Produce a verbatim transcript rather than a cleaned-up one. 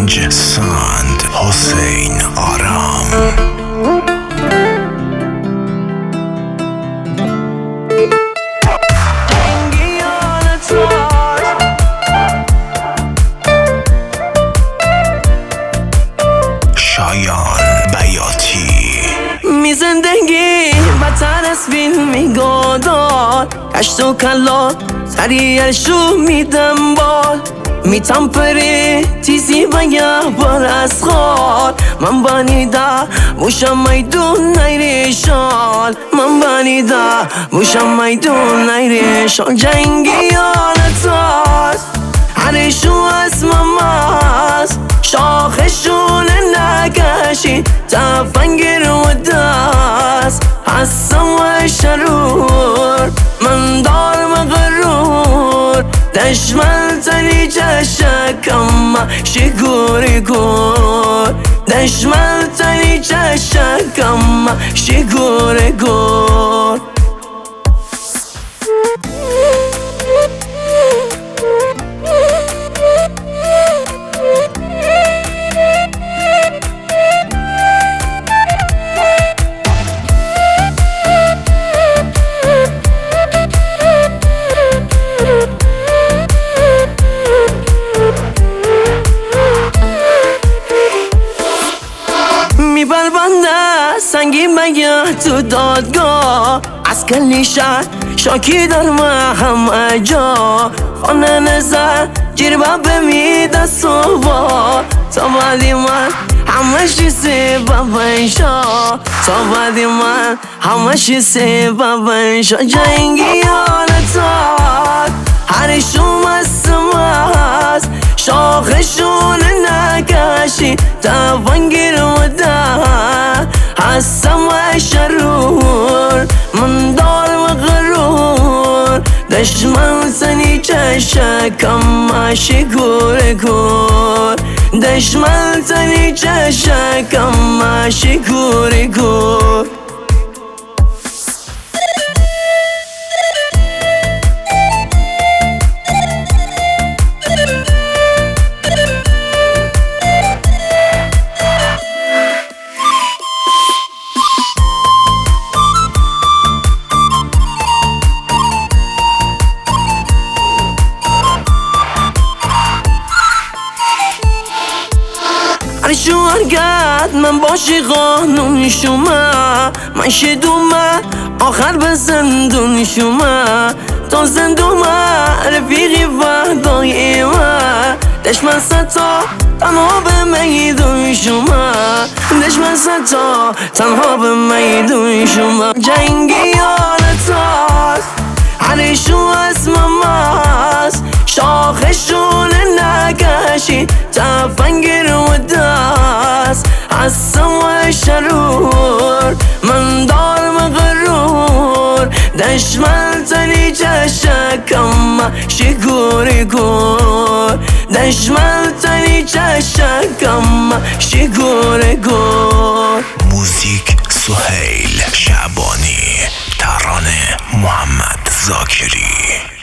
پنج ساند حسین آرام. شایان بیاتی. می زندگی بدتر از فیلم میگادار، کشت و کلات سریعشو میدم بال، میتم پری تیزی و یه بار از خال. من بانیده بوشم میدون نیریشال، من بانیده بوشم میدون نیریشال. جنگی آنتاست هرشو از مماست، شاخشون نکشی تفنگر و دست. حسم و شرور من دار مغرور، دشمن تنی چشکم شگوری گور، دشمن تنی چشکم شگوری گور. میبربنده سنگی مگه تو دادگاه، از کلیشن شاکی دارم همه جا. خانه نزد جیر بابه میده صبح، تا بعدی من همشی سبب شا، تا بعدی من همشی سبب شا. جنگی آنتاد هرشون مستمست، شاخشون نکشی تفنگر و ده. حسم و شرور من دار و غرور، دشمن سنی چشکم شگور گور، دشمن سنی چشکم شگور گور. شوهرگرد من باشی قانون شما، من شدومه آخر به زندون شما. تا زندومه رفیقی و دایمه، دشمن ستا تنها به میدون شما، دشمن ستا تنها به میدون شما. جنگی آنتاست هرشو از مماست، شاخشون نکشی تفنگر و دست. حسم و شرور من دار مغرور، دشمن تنی چشکم شگوری گور، دشمن تنی چشکم شگوری گور. موزیک سهیل شعبانی، ترانه محمد ذاکری.